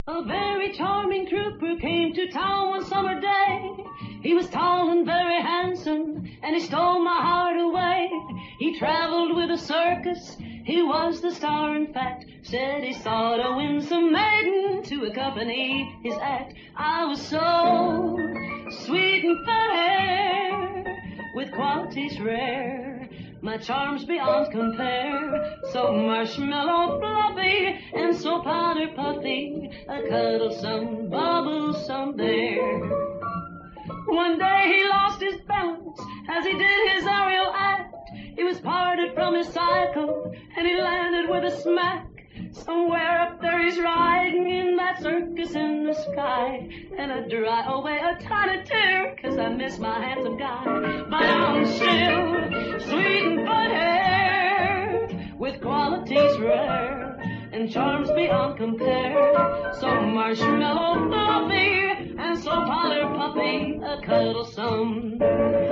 A very charming trooper came to town one summer day. He was tall and very handsome, and he stole my heart away. He traveled with a circus, he was the star in fact. Said he sought a winsome maiden to accompany his act. I was so sweet and fair, with qualities rare, my charms beyond compare. So marshmallow fluffy and so powder puffy, a cuddlesome, bubblesome bear. One day he lost his balance as he did his aerial act. He was parted from his cycle and he landed with a smack. Somewhere up there he's riding in that circus in the sky, and I dry away a tiny tear 'cause I miss my handsome guy. But I'm still sweet and fair, with qualities rare and charms beyond compare. So marshmallow fluffy and so powder puffy, a cuddlesome